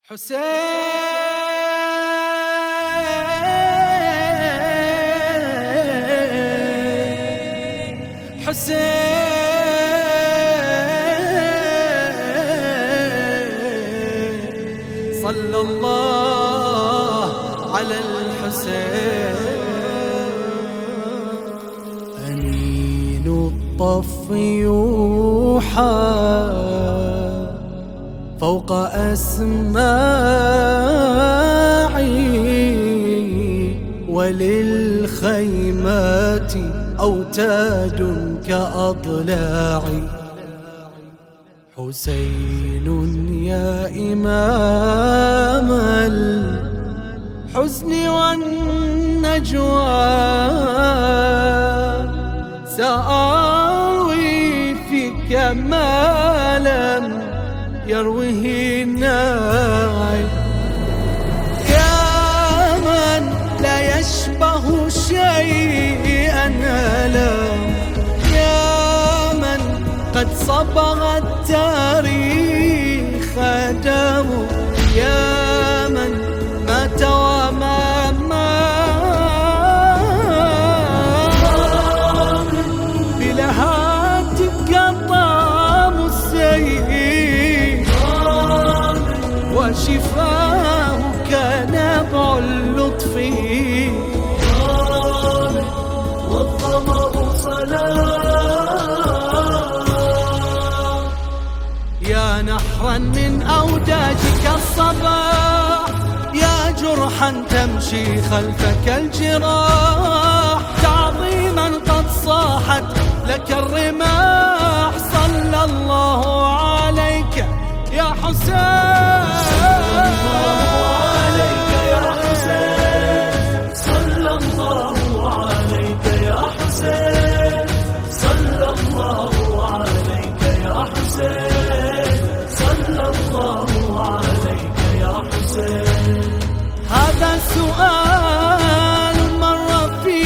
حسين صلى الله على الحسين. أنين الطف يوحى فوق أسماعي، وللخيمات أوتاد كأضلاعي. حسين يا إمام الحزن والنجوى، سآوي فيك ما لم يروه الناعي. يا من لا يشبه شيئا ألم، يا من قد صبغ التاريخ دمه، يا من مات وما مات بلهاتك طعم السيف، وشفاه كنبع اللطف، والظمأ صلاة. يا نحرا من أوداجك الصباح، يا جرحا تمشي خلفك الجراح، تعظيما قد صاحت لك الرماح. صلى الله عليك يا حسين، صلى الله عليك يا حسين، صلى الله عليك يا حسين، صلى الله عليك يا حسين. هذا سؤال مر في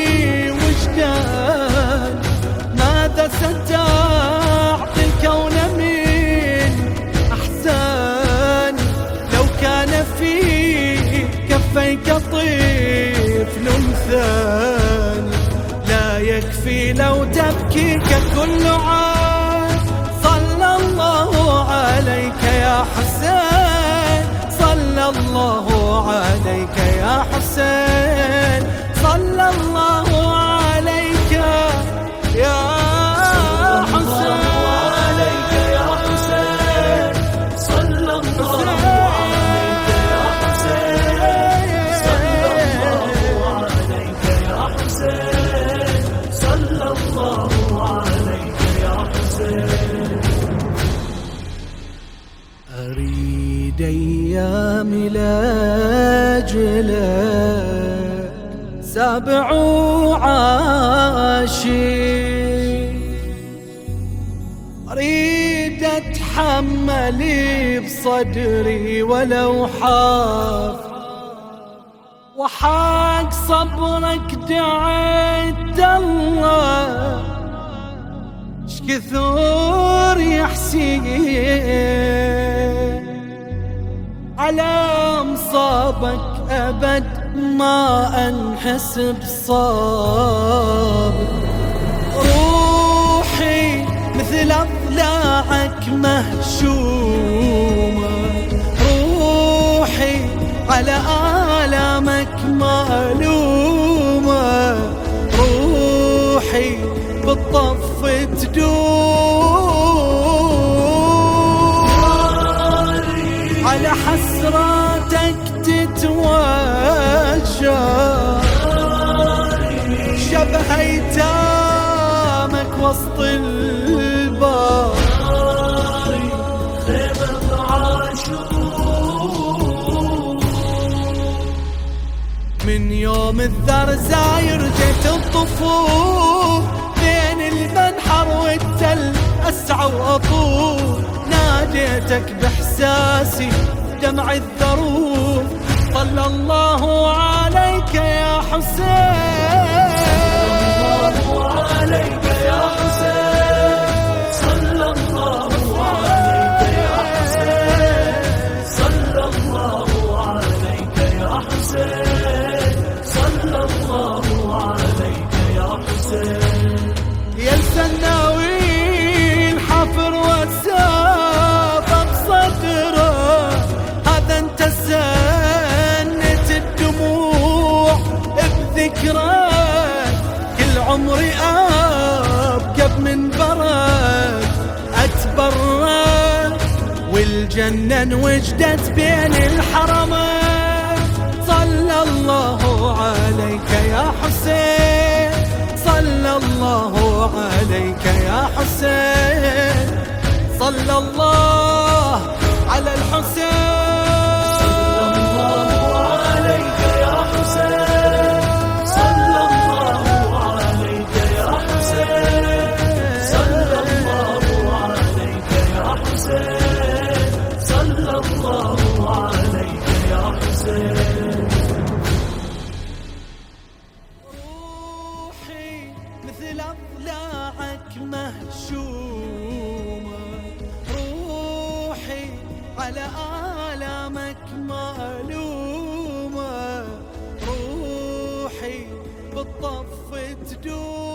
وجدان، ماذا ستعطي الكون من أحزان؟ لو كان في كفيك طفل ثاني، لا يكفي لو تبكيك كل عام. صلى الله عليك يا حسين، صلى الله عليك يا حسين، صلى الله عليك يا حسين. صلى الله عليك يا حسين، صلى الله عليك يا حسين، صلى الله عليك يا حسين. أريد أيام لاجلك سابع عاشي، أريد أتحمل بصدري ولو حاف، وحاق صبرك دعيت الله شكثر يحسين على مصابك. أبد ما أنحس بصابك، روحي مثل أضلاعك مهشومة، روحي على آلامك مألومة، روحي بالطف تدور، على حسراتك تتوجه، شبه ايتامك وسط البار. خيمة عاشور من يوم الذر زاير جيت الطفوف، بين المنحر والتل أسعى وأطوف، ناديتك بإحساسي دمع الذروف. صلى الله عليك يا حسين، صلى الله عليك يا حسين، صلى الله عليك يا حسين، صلى حسين صلى الله عليك يا حسين. يا السناوي الحفر والساف بصدره، هذا انت سنة الدموع بذكرك، كل عمري ابقى بمنبرك اتبرك، والجنة انوجدت بين الحرمين. صلى الله عليك يا حسين، صلى الله عليك يا حسين، صلى الله على الحسين. صلى الله عليك يا حسين صلى الله عليك يا حسين صلى الله عليك يا حسين صلى الله عليك يا حسين. روحي مثل أضلاعك مهشومة، روحي على آلامك مألومة، روحي بالطف تدوم